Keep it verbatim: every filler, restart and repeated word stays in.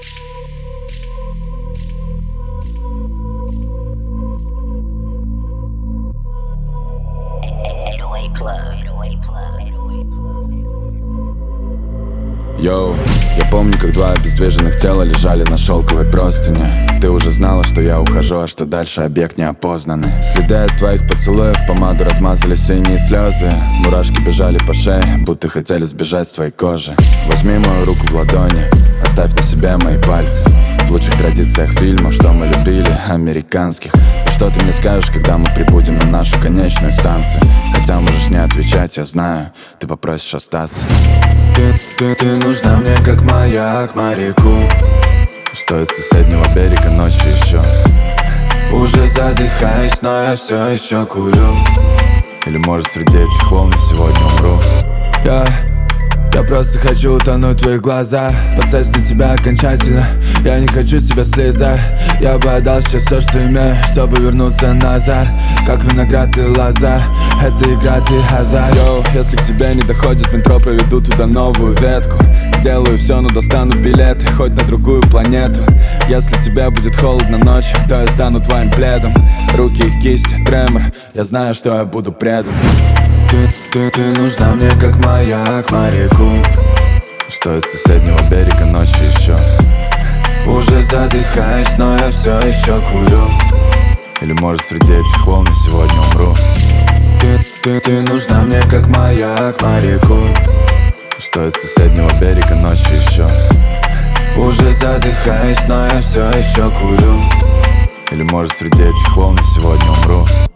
Йоу, я помню, как два обездвиженных тела лежали на шелковой простыне. Ты уже знала, что я ухожу, а что дальше объект неопознанный. Следы от твоих поцелуев помаду размазали синие слезы. Мурашки бежали по шее, будто хотели сбежать с твоей кожи. Возьми мою руку в ладони, оставь на себе мои пальцы. В лучших традициях фильмов, что мы любили, американских. И что ты мне скажешь, когда мы прибудем на нашу конечную станцию? Хотя можешь не отвечать, я знаю, ты попросишь остаться. Ты, ты, ты нужна мне как маяк моряку, что из соседнего берега ночью еще. Уже задыхаюсь, но я все еще курю. Или может среди этих волн я сегодня умру. Я, я просто хочу утонуть в твоих глазах, подсесть на тебя окончательно. Я не хочу себя слезать. Я бы отдал сейчас все, что имею, чтобы вернуться назад. Как виноград и лоза, это игра, ты азарт. Йоу, если к тебе не доходит метро, проведу туда новую ветку. Сделаю все, но достану билеты, хоть на другую планету. Если тебе будет холодно ночью, то я стану твоим пледом. Руки и кисти, тремор, я знаю, что я буду предан. Ты, ты, ты нужна мне как маяк моряку, что из соседнего берега ночью еще. Уже задыхаюсь, но я все еще курю. Или может среди этих волн я сегодня умру. Ты, ты, ты нужна мне как маяк моряку, что из соседнего берега ночью еще. Уже задыхаюсь, но я все еще курю. Или может среди этих волн я сегодня умру.